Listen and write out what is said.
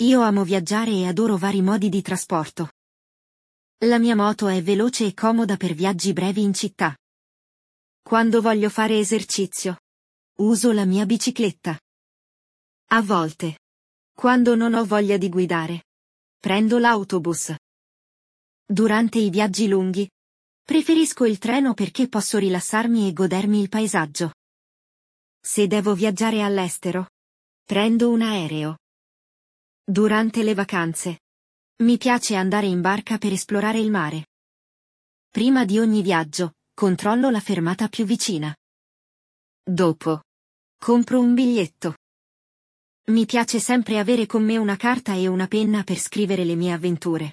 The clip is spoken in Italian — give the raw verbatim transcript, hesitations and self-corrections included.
Io amo viaggiare e adoro vari modi di trasporto. La mia moto è veloce e comoda per viaggi brevi in città. Quando voglio fare esercizio, uso la mia bicicletta. A volte, quando non ho voglia di guidare, prendo l'autobus. Durante i viaggi lunghi, preferisco il treno perché posso rilassarmi e godermi il paesaggio. Se devo viaggiare all'estero, prendo un aereo. Durante le vacanze, mi piace andare in barca per esplorare il mare. Prima di ogni viaggio, controllo la fermata più vicina. Dopo, compro un biglietto. Mi piace sempre avere con me una carta e una penna per scrivere le mie avventure.